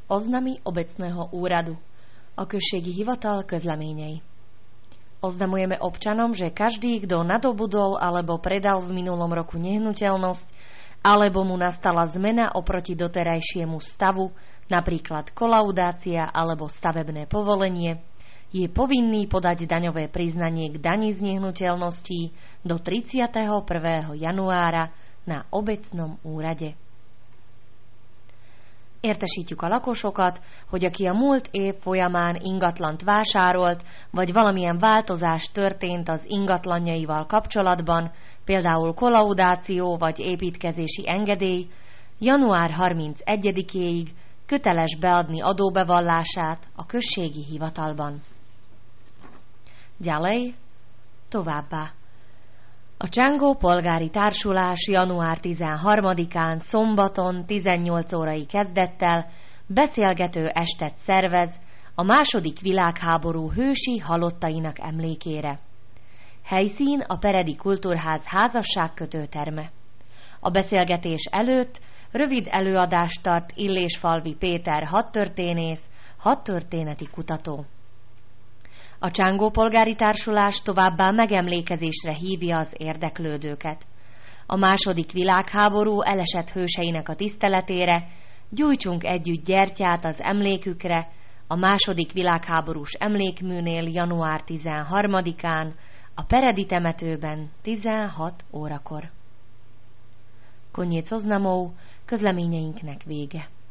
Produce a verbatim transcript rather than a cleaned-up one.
Oznamy obecného úradu. A községi hivatal közleményei. Oznamujeme občanom, že každý, kto nadobudol alebo predal v minulom roku nehnuteľnosť, alebo mu nastala zmena oproti doterajšiemu stavu, napríklad kolaudácia alebo stavebné povolenie, je povinný podať daňové priznanie k dani z nehnuteľností do tridsiateho prvého januára na obecnom úrade. Értesítjük a lakosokat, hogy aki a múlt év folyamán ingatlant vásárolt, vagy valamilyen változás történt az ingatlanjaival kapcsolatban, például kolaudáció vagy építkezési engedély, január harmincegyedikéig köteles beadni adóbevallását a községi hivatalban. Ďalej, továbbá. A Csangó Polgári Társulás január tizenharmadikán szombaton tizennyolc órai kezdettel beszélgető estet szervez a második világháború hősi halottainak emlékére. Helyszín a Peredi Kultúrház házasságkötő terme. A beszélgetés előtt rövid előadást tart Illésfalvi Péter hadtörténész, hadtörténeti kutató. A Csangó Polgári Társulás továbbá megemlékezésre hívja az érdeklődőket. A második világháború elesett hőseinek a tiszteletére gyújtsunk együtt gyertyát az emlékükre a második világháborús emlékműnél január tizenharmadikán a Peredi temetőben tizenhat órakor. Koniec oznamov, közleményeinknek vége.